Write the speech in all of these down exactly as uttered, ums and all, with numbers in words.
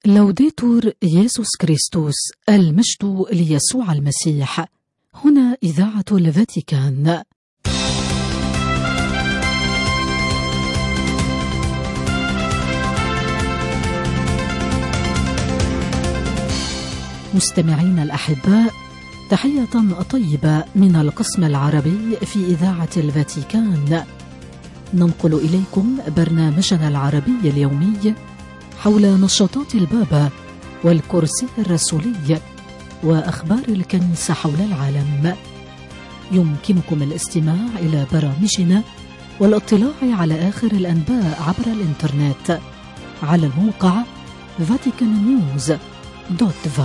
لوديتور يسوع كريستوس، المجد ليسوع المسيح. هنا إذاعة الفاتيكان. مستمعين الأحباء، تحية طيبة من القسم العربي في إذاعة الفاتيكان. ننقل إليكم برنامجنا العربي اليومي حول نشاطات البابا والكرسي الرسولي وأخبار الكنيسة حول العالم. يمكنكم الاستماع إلى برامجنا والاطلاع على آخر الأنباء عبر الإنترنت على الموقع فاتيكان نيوز دوت فا.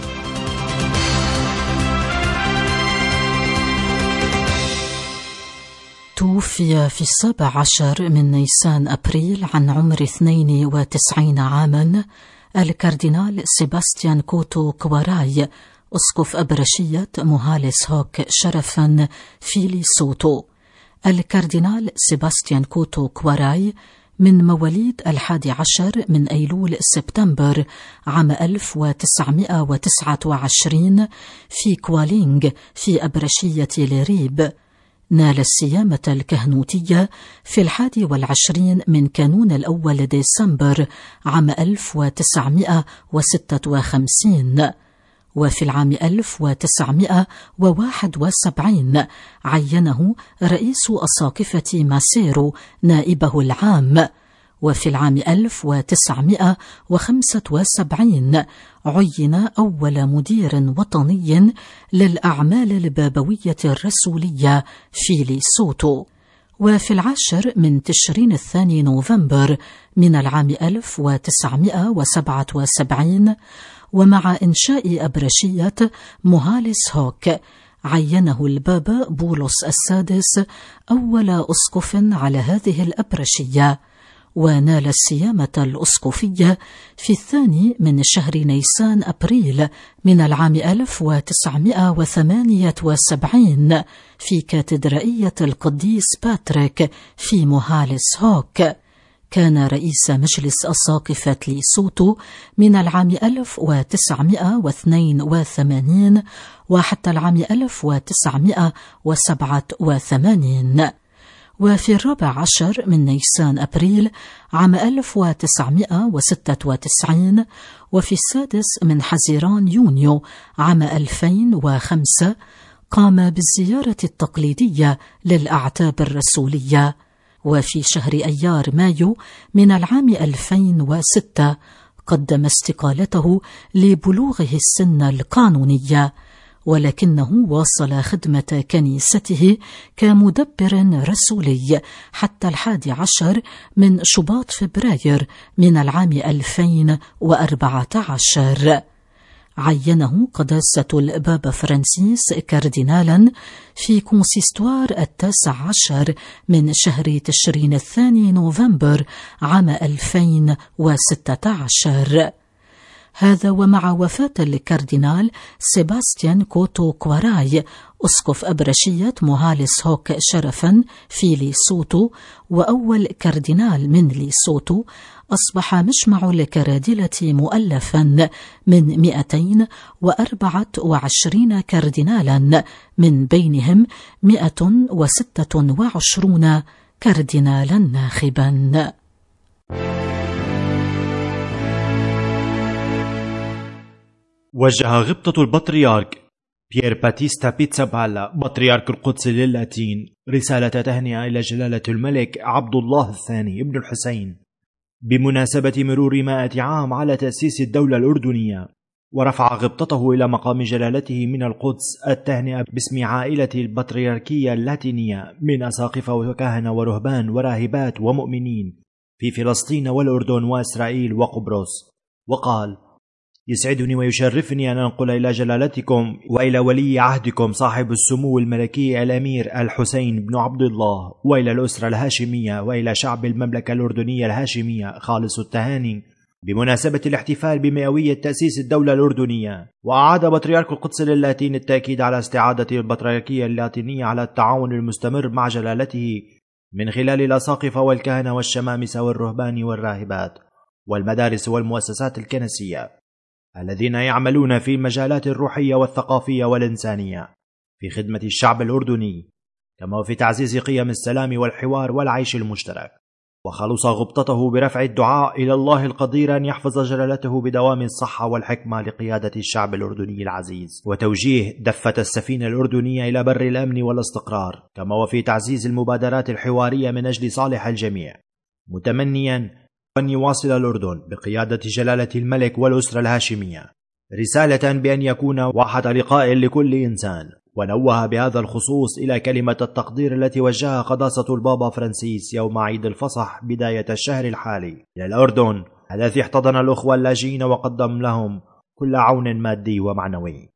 توفي في السابع عشر من نيسان أبريل عن عمر اثنين وتسعين عاما الكاردينال سيباستيان كوتو كواراي، أسقف أبرشية موهاليس هوك شرفا في ليسوتو. الكاردينال سيباستيان كوتو كواراي من مواليد الحادي عشر من أيلول سبتمبر عام ألف وتسعمائة وتسعة وعشرين في كوالينغ في أبرشية لريب. نال السيامة الكهنوتية في الحادي والعشرين من كانون الأول ديسمبر عام ألف وتسعمائة وستة وخمسين، وفي العام ألف وتسعمائة وواحد وسبعين عينه رئيس أساقفة ماسيرو نائبه العام، وفي العام ألف وتسعمائة وخمسة وسبعين عين أول مدير وطني للأعمال البابوية الرسولية في ليسوتو. وفي العاشر من تشرين الثاني نوفمبر من العام ألف وتسعمائة وسبعة وسبعين، ومع إنشاء أبرشية موهاليس هوك، عينه البابا بولس السادس أول أسقف على هذه الأبرشية، ونال السيامة الأسقفية في الثاني من شهر نيسان أبريل من العام ألف وتسعمائة وثمانية وسبعين في كاتدرائية القديس باتريك في موهاليس هوك. كان رئيس مجلس أساقفة ليسوتو من العام ألف وتسعمائة واثنين وثمانين وحتى العام ألف وتسعمائة وسبعة وثمانين. وفي الرابع عشر من نيسان أبريل عام ألف وتسعمائة وستة وتسعين وفي السادس من حزيران يونيو عام ألفين وخمسة قام بالزيارة التقليدية للأعتاب الرسولية. وفي شهر أيار مايو من العام ألفين وستة قدم استقالته لبلوغه السن القانونية، ولكنه واصل خدمة كنيسته كمدبر رسولي حتى الحادي عشر من شباط فبراير من العام ألفين وأربعة عشر. عينه قداسة البابا فرانسيس كاردينالا في كونسيستوار التاسع عشر من شهر تشرين الثاني نوفمبر عام ألفين وستة عشر. هذا ومع وفاة الكاردينال سيباستيان كوتو كواراي، أسقف أبرشية موهاليس هوك شرفا في ليسوتو وأول كاردينال من ليسوتو، أصبح مجمع الكرادلة مؤلفا من مئتين وأربعة وعشرين كاردينالا، من بينهم مئة وستة وعشرون كاردينالا ناخبا. وجه غبطة البطريرك بيير باتيستا بيتسابالا بطريرك القدس للاتين رسالة تهنئة إلى جلالة الملك عبد الله الثاني ابن الحسين بمناسبة مرور مائة عام على تأسيس الدولة الأردنية، ورفع غبطته إلى مقام جلالته من القدس التهنئة باسم عائلة البطريركية اللاتينية من أساقفة وكهنة ورهبان وراهبات ومؤمنين في فلسطين والأردن وإسرائيل وقبرص. وقال: يسعدني ويشرفني أن أنقل إلى جلالتكم وإلى ولي عهدكم صاحب السمو الملكي الأمير الحسين بن عبد الله، وإلى الأسرة الهاشمية، وإلى شعب المملكة الأردنية الهاشمية خالص التهاني بمناسبة الاحتفال بمئوية تأسيس الدولة الأردنية. وأعاد بطريرك القدس للاتين التأكيد على استعادة البطريركية اللاتينية على التعاون المستمر مع جلالته من خلال الأساقفة والكهنة والشمامسة والرهبان والراهبات، والمدارس والمؤسسات الكنسية الذين يعملون في المجالات الروحية والثقافية والإنسانية في خدمة الشعب الأردني، كما في تعزيز قيم السلام والحوار والعيش المشترك. وخلص غبطته برفع الدعاء إلى الله القدير أن يحفظ جلالته بدوام الصحة والحكمة لقيادة الشعب الأردني العزيز، وتوجيه دفة السفينة الأردنية إلى بر الأمن والاستقرار، كما وفي تعزيز المبادرات الحوارية من أجل صالح الجميع، متمنيا أن يواصل الأردن بقيادة جلالة الملك والأسرة الهاشمية رسالة بأن يكون واحد لقاء لكل إنسان. ونوه بهذا الخصوص إلى كلمة التقدير التي وجهها قداسة البابا فرانسيس يوم عيد الفصح بداية الشهر الحالي إلى الأردن، الذي احتضن الأخوة اللاجئين وقدم لهم كل عون مادي ومعنوي.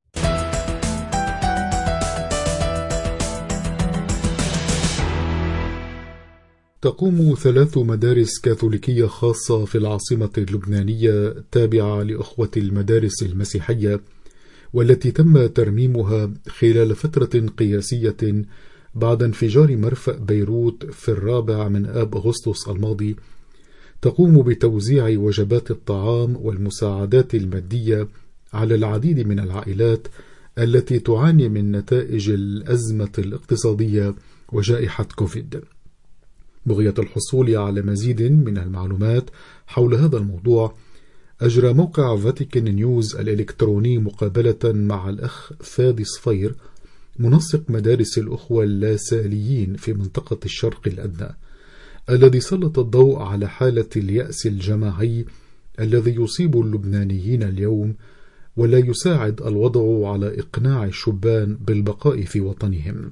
تقوم ثلاث مدارس كاثوليكية خاصة في العاصمة اللبنانية تابعة لأخوة المدارس المسيحية، والتي تم ترميمها خلال فترة قياسية بعد انفجار مرفأ بيروت في الرابع من آب أغسطس الماضي، تقوم بتوزيع وجبات الطعام والمساعدات المادية على العديد من العائلات التي تعاني من نتائج الأزمة الاقتصادية وجائحة كوفيد. بغية الحصول على مزيد من المعلومات حول هذا الموضوع، أجرى موقع فاتيكان نيوز الإلكتروني مقابلة مع الأخ فادي صفير، منسق مدارس الأخوة اللاساليين في منطقة الشرق الأدنى، الذي سلط الضوء على حالة اليأس الجماعي الذي يصيب اللبنانيين اليوم، ولا يساعد الوضع على إقناع الشبان بالبقاء في وطنهم.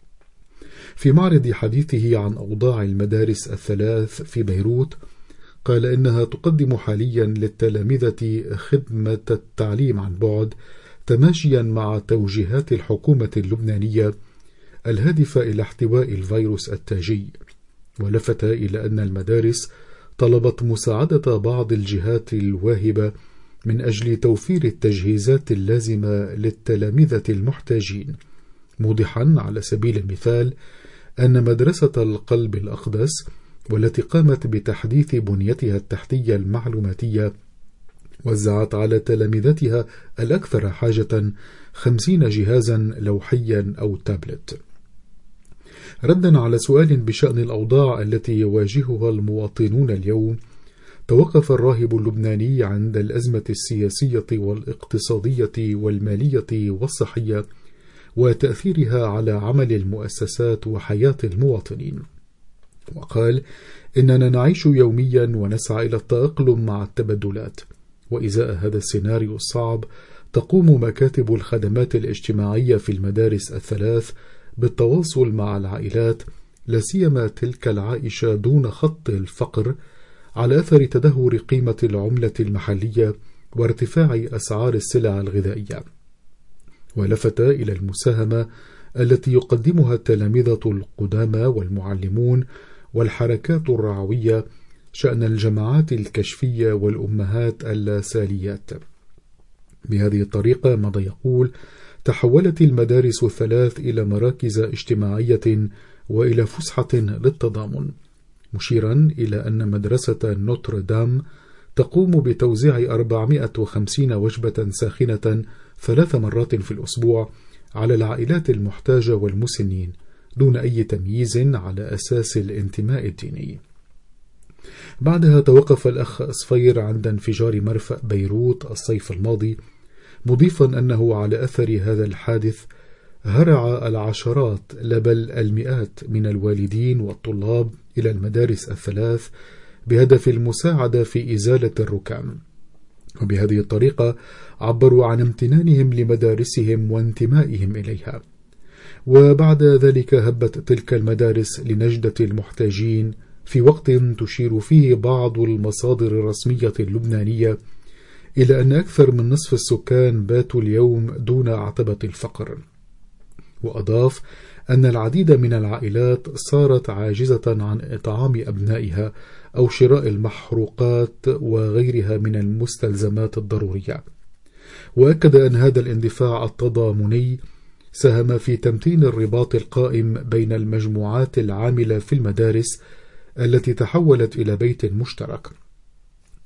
في معرض حديثه عن أوضاع المدارس الثلاث في بيروت، قال إنها تقدم حاليا للتلامذة خدمة التعليم عن بعد تماشيا مع توجيهات الحكومة اللبنانية الهادفة إلى احتواء الفيروس التاجي، ولفت إلى أن المدارس طلبت مساعدة بعض الجهات الواهبة من أجل توفير التجهيزات اللازمة للتلامذة المحتاجين، موضحا على سبيل المثال أن مدرسة القلب الأقدس والتي قامت بتحديث بنيتها التحتية المعلوماتية وزعت على تلامذتها الأكثر حاجة خمسين جهازا لوحيا أو تابلت. ردا على سؤال بشأن الأوضاع التي يواجهها المواطنون اليوم، توقف الراهب اللبناني عند الأزمة السياسية والاقتصادية والمالية والصحية وتأثيرها على عمل المؤسسات وحياة المواطنين، وقال إننا نعيش يوميا ونسعى إلى التأقلم مع التبدلات، وإزاء هذا السيناريو الصعب تقوم مكاتب الخدمات الاجتماعية في المدارس الثلاث بالتواصل مع العائلات، لا سيما تلك العائشة دون خط الفقر، على أثر تدهور قيمة العملة المحلية وارتفاع أسعار السلع الغذائية. ولفت إلى المساهمة التي يقدمها التلامذة القدامى والمعلمون والحركات الرعوية شأن الجماعات الكشفية والأمهات اللاساليات. بهذه الطريقة، ماذا يقول، تحولت المدارس الثلاث إلى مراكز اجتماعية وإلى فسحة للتضامن، مشيرا إلى أن مدرسة نوتردام تقوم بتوزيع أربعمائة وخمسين وجبة ساخنة ثلاث مرات في الأسبوع على العائلات المحتاجة والمسنين دون أي تمييز على أساس الانتماء الديني. بعدها توقف الأخ صفير عند انفجار مرفأ بيروت الصيف الماضي، مضيفا أنه على أثر هذا الحادث هرع العشرات لا بل المئات من الوالدين والطلاب إلى المدارس الثلاث بهدف المساعدة في إزالة الركام، وبهذه الطريقة عبروا عن امتنانهم لمدارسهم وانتمائهم إليها. وبعد ذلك هبت تلك المدارس لنجدة المحتاجين في وقت تشير فيه بعض المصادر الرسمية اللبنانية إلى أن أكثر من نصف السكان باتوا اليوم دون عتبة الفقر. وأضاف أن العديد من العائلات صارت عاجزة عن إطعام أبنائها أو شراء المحروقات وغيرها من المستلزمات الضرورية. وأكد أن هذا الاندفاع التضامني ساهم في تمتين الرباط القائم بين المجموعات العاملة في المدارس التي تحولت إلى بيت مشترك.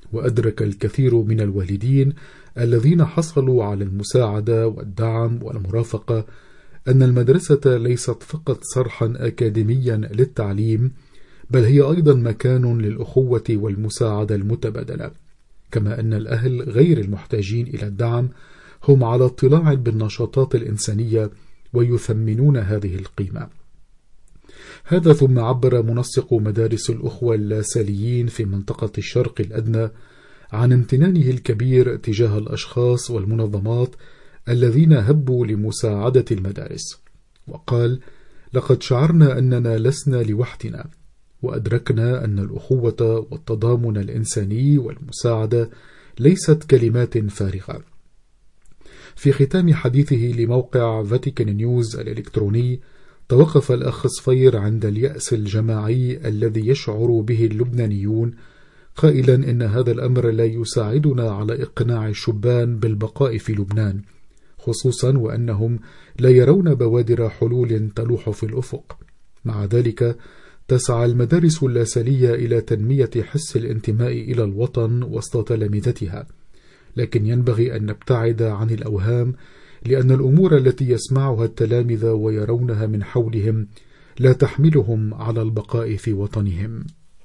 وأدرك الكثير من الوالدين الذين حصلوا على المساعدة والدعم والمرافقة أن المدرسة ليست فقط صرحا أكاديميا للتعليم، بل هي أيضا مكان للأخوة والمساعدة المتبادلة، كما أن الأهل غير المحتاجين إلى الدعم هم على اطلاع بالنشاطات الإنسانية ويثمنون هذه القيمة. هذا ثم عبر منسق مدارس الأخوة اللاساليين في منطقة الشرق الأدنى عن امتنانه الكبير تجاه الأشخاص والمنظمات الذين هبوا لمساعدة المدارس، وقال: لقد شعرنا أننا لسنا لوحدنا، وأدركنا أن الأخوة والتضامن الإنساني والمساعدة ليست كلمات فارغة. في ختام حديثه لموقع فاتيكان نيوز الإلكتروني، توقف الأخ صفير عند اليأس الجماعي الذي يشعر به اللبنانيون، قائلا إن هذا الأمر لا يساعدنا على إقناع الشبان بالبقاء في لبنان، خصوصا وأنهم لا يرون بوادر حلول تلوح في الأفق. مع ذلك تسعى المدارس اللاسالية إلى تنمية حس الانتماء إلى الوطن وسط تلامذتها، لكن ينبغي أن نبتعد عن الأوهام، لأن الأمور التي يسمعها التلامذة ويرونها من حولهم لا تحملهم على البقاء في وطنهم.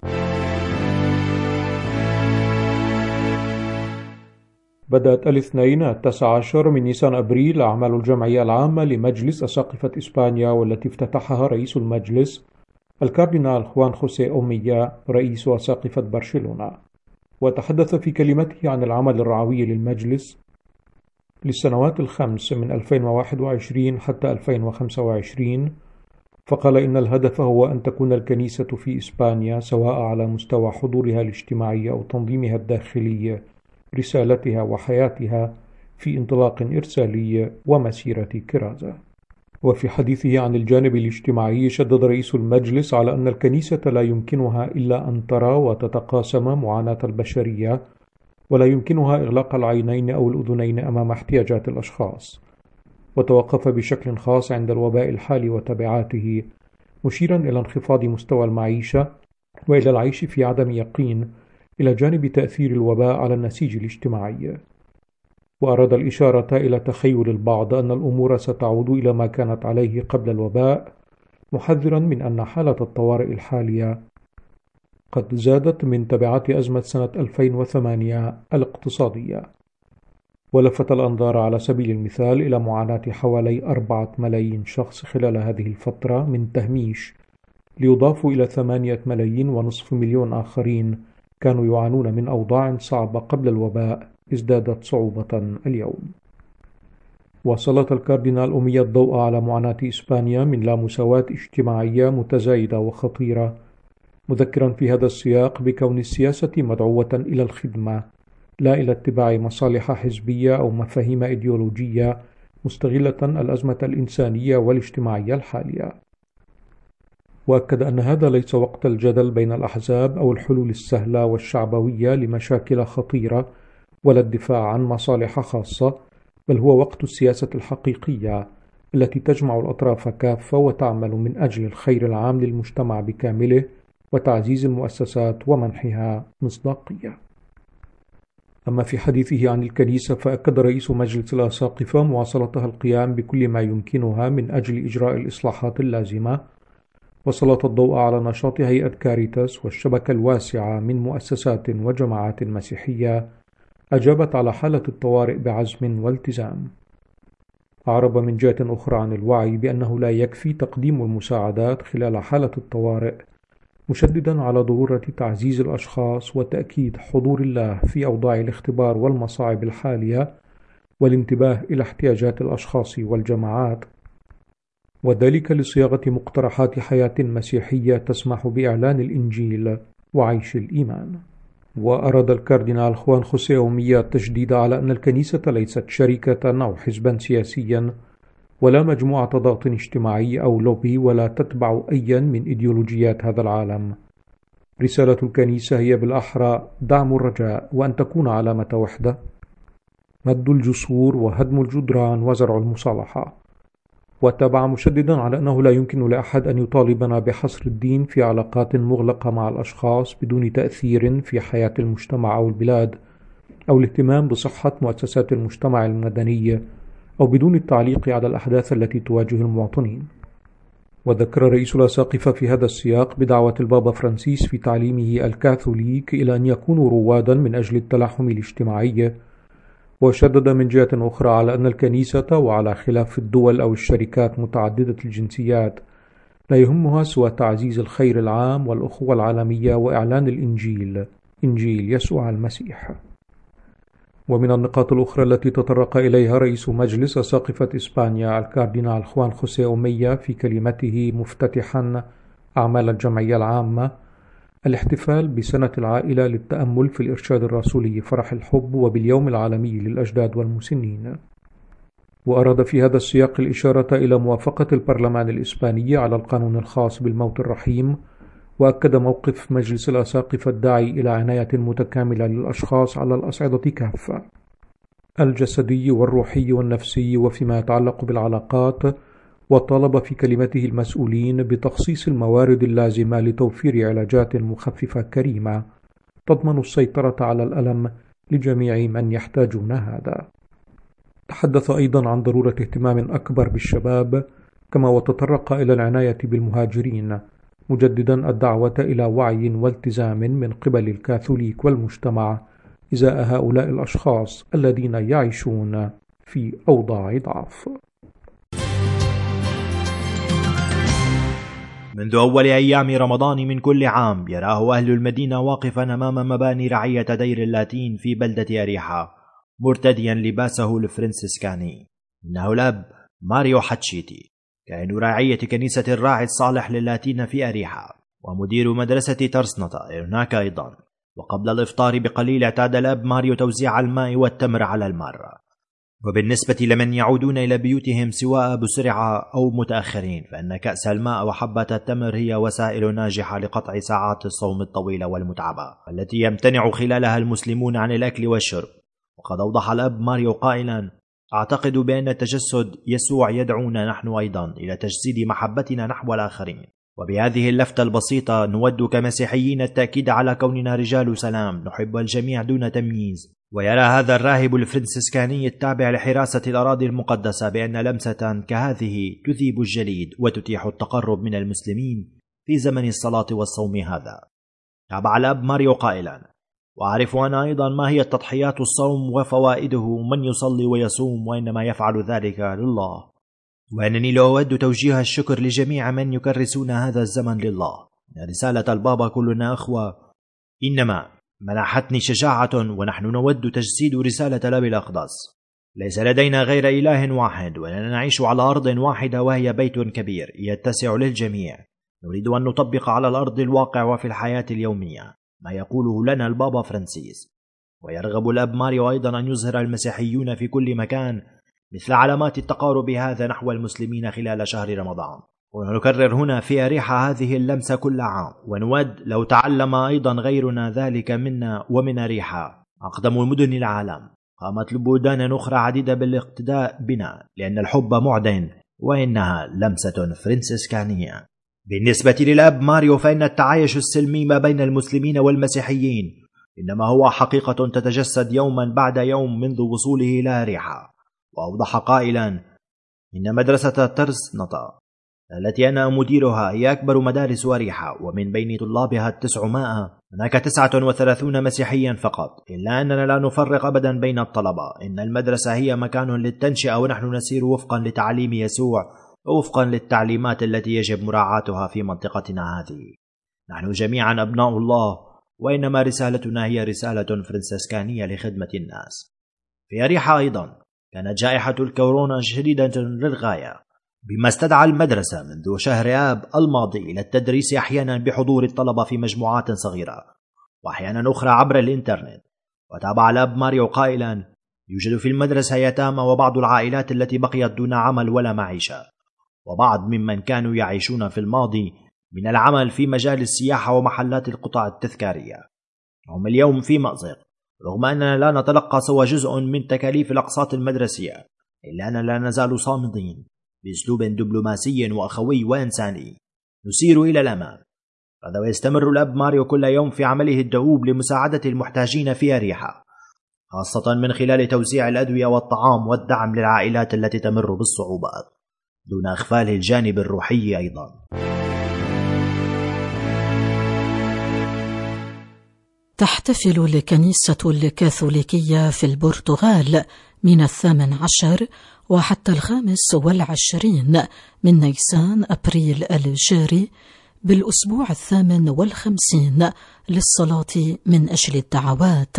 بدأت الاثنين التاسع عشر من نيسان أبريل أعمال الجمعية العامة لمجلس أساقفة إسبانيا، والتي افتتحها رئيس المجلس الكاردينال خوان خوسيه أوميا رئيس أساقفة برشلونة. وتحدث في كلمته عن العمل الرعوي للمجلس للسنوات الخمس من ألفين وواحد وعشرين حتى ألفين وخمسة وعشرين، فقال إن الهدف هو أن تكون الكنيسة في إسبانيا، سواء على مستوى حضورها الاجتماعي أو تنظيمها الداخلي، رسالتها وحياتها في انطلاق إرسالي ومسيرة كرازة. وفي حديثه عن الجانب الاجتماعي، شدد رئيس المجلس على أن الكنيسة لا يمكنها إلا أن ترى وتتقاسم معاناة البشرية، ولا يمكنها إغلاق العينين أو الأذنين أمام احتياجات الأشخاص. وتوقف بشكل خاص عند الوباء الحالي وتبعاته، مشيرا إلى انخفاض مستوى المعيشة وإلى العيش في عدم يقين، إلى جانب تأثير الوباء على النسيج الاجتماعي. وأراد الإشارة إلى تخيل البعض أن الأمور ستعود إلى ما كانت عليه قبل الوباء، محذرا من أن حالة الطوارئ الحالية قد زادت من تبعات أزمة سنة ألفين وثمانية الاقتصادية. ولفت الأنظار على سبيل المثال إلى معاناة حوالي أربعة ملايين شخص خلال هذه الفترة من تهميش، ليضافوا إلى ثمانية ملايين ونصف مليون آخرين كانوا يعانون من أوضاع صعبة قبل الوباء ازدادت صعوبة اليوم. وسلط الكاردينال أوميا الضوء على معاناة إسبانيا من لا مساواة اجتماعية متزايدة وخطيرة، مذكرا في هذا السياق بكون السياسة مدعوة إلى الخدمة، لا إلى اتباع مصالح حزبية أو مفاهيم إيديولوجية مستغلة الأزمة الإنسانية والاجتماعية الحالية. وأكد أن هذا ليس وقت الجدل بين الأحزاب أو الحلول السهلة والشعبوية لمشاكل خطيرة، ولا الدفاع عن مصالح خاصة، بل هو وقت السياسة الحقيقية التي تجمع الأطراف كافة وتعمل من أجل الخير العام للمجتمع بكامله وتعزيز المؤسسات ومنحها مصداقية. أما في حديثه عن الكنيسة، فأكد رئيس مجلس الأساقفة مواصلتها القيام بكل ما يمكنها من أجل إجراء الإصلاحات اللازمة، وسلط الضوء على نشاط هيئة كاريتاس والشبكة الواسعة من مؤسسات وجماعات مسيحية أجابت على حالة الطوارئ بعزم والتزام. أعرب من جهة أخرى عن الوعي بأنه لا يكفي تقديم المساعدات خلال حالة الطوارئ، مشددا على ضرورة تعزيز الأشخاص وتأكيد حضور الله في أوضاع الاختبار والمصاعب الحالية، والانتباه إلى احتياجات الأشخاص والجماعات، وذلك لصياغة مقترحات حياة مسيحية تسمح بإعلان الإنجيل وعيش الإيمان. وأراد الكاردينال خوان خوسيه أوميا التشديد على أن الكنيسة ليست شركة أو حزبا سياسيا، ولا مجموعة ضغط اجتماعي أو لوبي، ولا تتبع أيا من إيديولوجيات هذا العالم. رسالة الكنيسة هي بالأحرى دعم الرجاء، وأن تكون علامة وحدة، مد الجسور وهدم الجدران وزرع المصالحة. وتابع مشددا على أنه لا يمكن لأحد أن يطالبنا بحصر الدين في علاقات مغلقة مع الأشخاص بدون تأثير في حياة المجتمع أو البلاد، أو الاهتمام بصحة مؤسسات المجتمع المدني، أو بدون التعليق على الأحداث التي تواجه المواطنين. وذكر رئيس الأساقفة في هذا السياق بدعوة البابا فرانسيس في تعليمه الكاثوليك إلى أن يكونوا روادا من أجل التلاحم الاجتماعي، وشدد من جهة أخرى على أن الكنيسة، وعلى خلاف الدول أو الشركات متعددة الجنسيات، لا يهمها سوى تعزيز الخير العام والأخوة العالمية وإعلان الإنجيل، إنجيل يسوع المسيح. ومن النقاط الأخرى التي تطرق إليها رئيس مجلس أساقفة إسبانيا الكاردينال خوان خوسيه أومية في كلمته مفتتحا أعمال الجمعية العامة الاحتفال بسنة العائلة للتأمل في الإرشاد الرسولي فرح الحب، وباليوم العالمي للأجداد والمسنين. وأراد في هذا السياق الإشارة إلى موافقة البرلمان الإسباني على القانون الخاص بالموت الرحيم، وأكد موقف مجلس الأساقفة الداعي إلى عناية متكاملة للأشخاص على الأصعدة كافة، الجسدي والروحي والنفسي وفيما يتعلق بالعلاقات، وطالب في كلمته المسؤولين بتخصيص الموارد اللازمة لتوفير علاجات مخففة كريمة تضمن السيطرة على الألم لجميع من يحتاجون هذا. تحدث أيضا عن ضرورة اهتمام أكبر بالشباب، كما وتطرق إلى العناية بالمهاجرين، مجددا الدعوة إلى وعي والتزام من قبل الكاثوليك والمجتمع إزاء هؤلاء الأشخاص الذين يعيشون في أوضاع ضعف. منذ أول أيام رمضان من كل عام يراه أهل المدينة واقفا أمام مباني رعية دير اللاتين في بلدة أريحة مرتديا لباسه الفرنسيسكاني. إنه الأب ماريو حتشيتي، كائن رعية كنيسة الراعي الصالح للاتين في أريحة، ومدير مدرسة ترسنطة هناك أيضا. وقبل الإفطار بقليل اعتاد الأب ماريو توزيع الماء والتمر على المارة. وبالنسبة لمن يعودون إلى بيوتهم سواء بسرعة أو متأخرين، فإن كأس الماء وحبة التمر هي وسائل ناجحة لقطع ساعات الصوم الطويلة والمتعبة التي يمتنع خلالها المسلمون عن الأكل والشرب. وقد أوضح الأب ماريو قائلا: أعتقد بأن التجسد يسوع يدعونا نحن أيضا إلى تجسيد محبتنا نحو الآخرين، وبهذه اللفتة البسيطة نود كمسيحيين التأكيد على كوننا رجال سلام نحب الجميع دون تمييز. ويرى هذا الراهب الفرنسيسكاني التابع لحراسة الأراضي المقدسة بأن لمسة كهذه تذيب الجليد وتتيح التقرب من المسلمين في زمن الصلاة والصوم هذا. تابع الأب ماريو قائلا: وأعرف أنا أيضا ما هي تضحيات الصوم وفوائده، من يصلي ويصوم وإنما يفعل ذلك لله، وأنني لا أود توجيه الشكر لجميع من يكرسون هذا الزمن لله. رسالة البابا كلنا أخوة إنما منحتني شجاعة، ونحن نود تجسيد رسالة الأب الأقدس. ليس لدينا غير إله واحد، وأننا نعيش على أرض واحدة وهي بيت كبير يتسع للجميع. نريد أن نطبق على الأرض الواقع وفي الحياة اليومية ما يقوله لنا البابا فرانسيس. ويرغب الأب ماريو أيضا أن يظهر المسيحيون في كل مكان مثل علامات التقارب هذا نحو المسلمين خلال شهر رمضان. ونكرر هنا في أريحة هذه اللمسة كل عام، ونود لو تعلم أيضا غيرنا ذلك منا ومن أريحة أقدم مدن العالم. قامت لبلدان أخرى عديدة بالاقتداء بنا، لأن الحب معدن وإنها لمسة فرنسيسكانية. بالنسبة للأب ماريو، فإن التعايش السلمي ما بين المسلمين والمسيحيين إنما هو حقيقة تتجسد يوما بعد يوم منذ وصوله إلى أريحة. وأوضح قائلا: إن مدرسة ترسنطة التي أنا مديرها هي أكبر مدارس أريحة، ومن بين طلابها التسعمائة هناك تسعة وثلاثون مسيحيا فقط، إلا أننا لا نفرق أبدا بين الطلبة. إن المدرسة هي مكان للتنشئة، ونحن نسير وفقا لتعليم يسوع ووفقا للتعليمات التي يجب مراعاتها في منطقتنا هذه. نحن جميعا أبناء الله، وإنما رسالتنا هي رسالة فرنسيسكانية لخدمة الناس. في أريحة أيضا كانت جائحة الكورونا شديدة للغاية، بما استدعى المدرسة منذ شهر آب الماضي إلى التدريس أحيانا بحضور الطلبة في مجموعات صغيرة، وأحيانا أخرى عبر الإنترنت. وتابع الأب ماريو قائلا: يوجد في المدرسة يتامى وبعض العائلات التي بقيت دون عمل ولا معيشة، وبعض ممن كانوا يعيشون في الماضي من العمل في مجال السياحة ومحلات القطع التذكارية. هم اليوم في مأزق، رغم أننا لا نتلقى سوى جزء من تكاليف الأقساط المدرسية، إلا أننا لا نزال صامدين. بأسلوب دبلوماسي وأخوي وإنساني نسير إلى الأمام. هذا ويستمر الأب ماريو كل يوم في عمله الدؤوب لمساعدة المحتاجين في أريحا، خاصة من خلال توزيع الأدوية والطعام والدعم للعائلات التي تمر بالصعوبات، دون إغفال الجانب الروحي أيضا. تحتفل الكنيسة الكاثوليكية في البرتغال من الثامن عشر وحتى الخامس والعشرين من نيسان أبريل الجاري بالأسبوع الثامن والخمسين للصلاة من أجل الدعوات.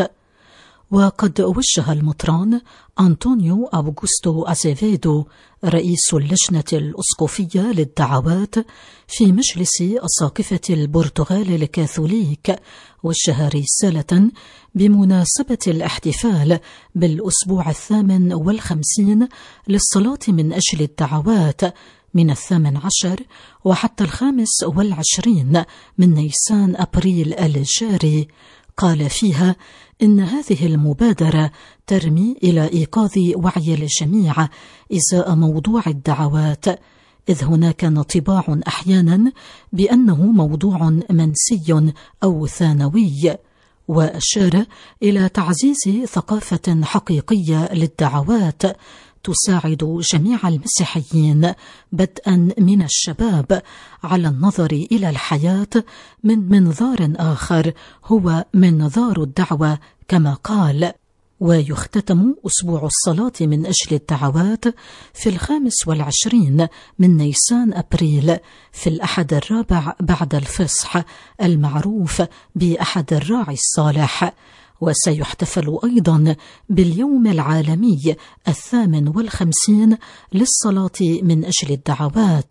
وقد وجه المطران أنطونيو أوغوستو أزيفيدو رئيس اللجنة الأسقفية للدعوات في مجلس أساقفة البرتغال الكاثوليك وجه رسالة بمناسبة الاحتفال بالأسبوع الثامن والخمسين للصلاة من أجل الدعوات من الثامن عشر وحتى الخامس والعشرين من نيسان أبريل الجاري. قال فيها إن هذه المبادرة ترمي إلى إيقاظ وعي الجميع إزاء موضوع الدعوات، إذ هناك انطباع أحيانا بأنه موضوع منسي أو ثانوي، وأشار إلى تعزيز ثقافة حقيقية للدعوات تساعد جميع المسيحيين بدءا من الشباب على النظر إلى الحياة من منظار آخر هو منظار الدعوة كما قال. ويختتم أسبوع الصلاة من أجل الدعوات في الخامس والعشرين من نيسان أبريل في الأحد الرابع بعد الفصح المعروف بأحد الراعي الصالح. وسيحتفل أيضا باليوم العالمي الثامن والخمسين للصلاة من أجل الدعوات.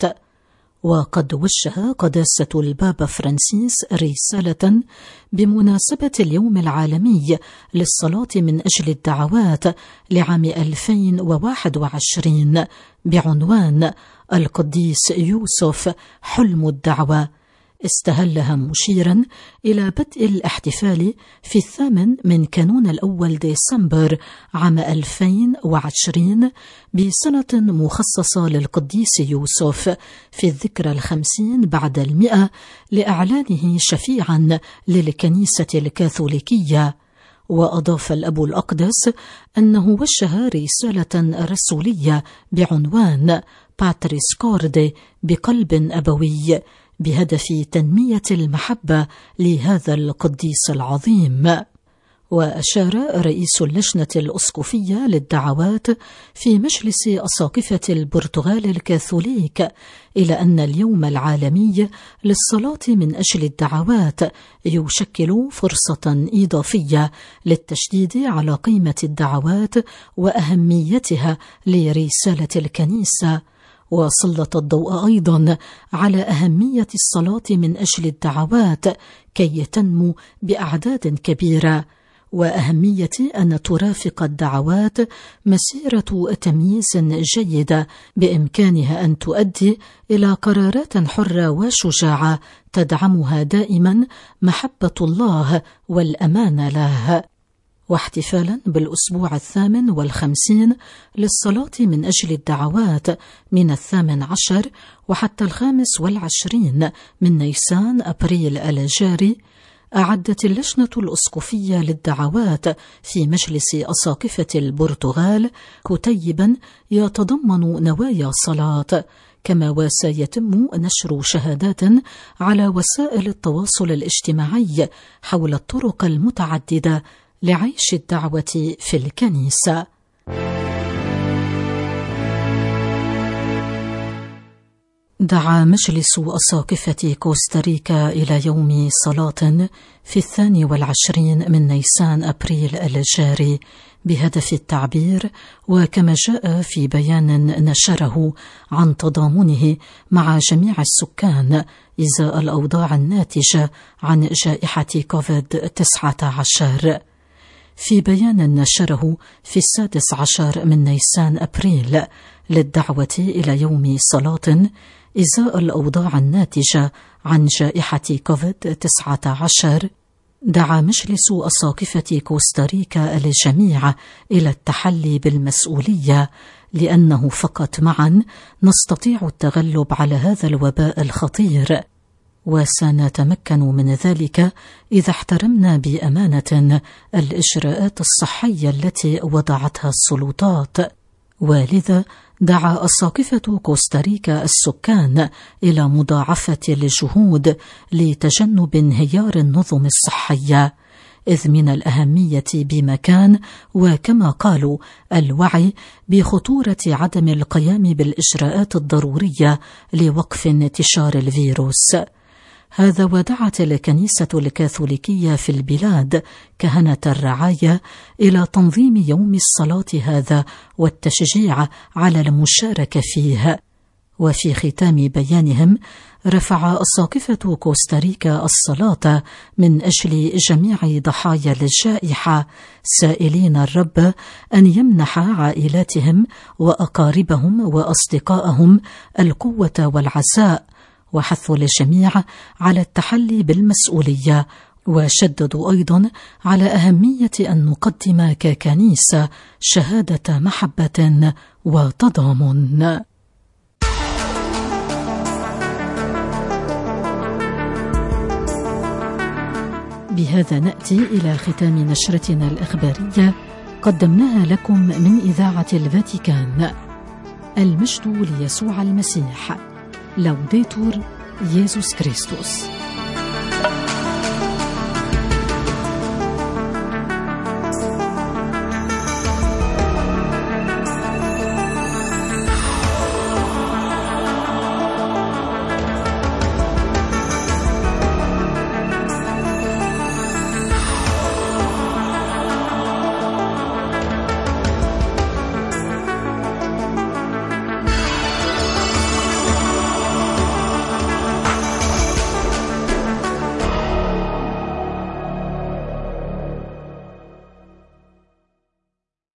وقد وجه قداسة البابا فرانسيس رسالة بمناسبة اليوم العالمي للصلاة من أجل الدعوات لعام ألفين وواحد وعشرين بعنوان القديس يوسف حلم الدعوة، استهلها مشيرا إلى بدء الاحتفال في الثامن من كانون الأول ديسمبر عام ألفين وعشرين بسنة مخصصة للقديس يوسف في الذكرى الخمسين بعد المئة لإعلانه شفيعا للكنيسة الكاثوليكية. وأضاف الأب الأقدس أنه وجه رسالة رسولية بعنوان باتريس كوردي بقلب أبوي بهدف تنمية المحبة لهذا القديس العظيم. وأشار رئيس اللجنة الأسقفية للدعوات في مجلس أساقفة البرتغال الكاثوليك إلى أن اليوم العالمي للصلاة من أجل الدعوات يشكل فرصة إضافية للتشديد على قيمة الدعوات وأهميتها لرسالة الكنيسة، وسلط الضوء أيضا على أهمية الصلاة من أجل الدعوات كي تنمو بأعداد كبيرة، وأهمية أن ترافق الدعوات مسيرة تمييز جيدة بإمكانها أن تؤدي إلى قرارات حرة وشجاعة تدعمها دائما محبة الله والأمان له. واحتفالا بالأسبوع الثامن والخمسين للصلاة من أجل الدعوات من الثامن عشر وحتى الخامس والعشرين من نيسان أبريل الجاري، أعدت اللجنة الأسقفية للدعوات في مجلس أساقفة البرتغال كتيبا يتضمن نوايا صلاة، كما وسيتم نشر شهادات على وسائل التواصل الاجتماعي حول الطرق المتعددة لعيش الدعوة في الكنيسة. دعا مجلس أساقفة كوستاريكا إلى يوم صلاة في الثاني والعشرين من نيسان أبريل الجاري بهدف التعبير، وكما جاء في بيان نشره عن تضامنه مع جميع السكان إزاء الأوضاع الناتجة عن جائحة كوفيد تسعة عشر. في بيان نشره في السادس عشر من نيسان أبريل للدعوة إلى يوم صلاة إزاء الأوضاع الناتجة عن جائحة كوفيد تسعة عشر، دعا مجلس أساقفة كوستاريكا الجميع إلى التحلي بالمسؤولية، لأنه فقط معا نستطيع التغلب على هذا الوباء الخطير، وسنتمكن من ذلك إذا احترمنا بأمانة الإجراءات الصحية التي وضعتها السلطات. ولذا دعا أساقفة كوستاريكا السكان إلى مضاعفة الجهود لتجنب انهيار النظم الصحية، إذ من الأهمية بمكان وكما قالوا الوعي بخطورة عدم القيام بالإجراءات الضرورية لوقف انتشار الفيروس. هذا ودعت الكنيسة الكاثوليكية في البلاد كهنة الرعاية إلى تنظيم يوم الصلاة هذا والتشجيع على المشاركة فيه. وفي ختام بيانهم رفع أساقفة كوستاريكا الصلاة من أجل جميع ضحايا الجائحة، سائلين الرب أن يمنح عائلاتهم وأقاربهم وأصدقائهم القوة والعزاء، وحثوا الجميع على التحلي بالمسؤولية، وشددوا أيضا على أهمية أن نقدم ككنيسة شهادة محبة وتضامن. بهذا نأتي إلى ختام نشرتنا الإخبارية قدمناها لكم من إذاعة الفاتيكان. المجد ليسوع المسيح. لوديتور يسوع كريستوس.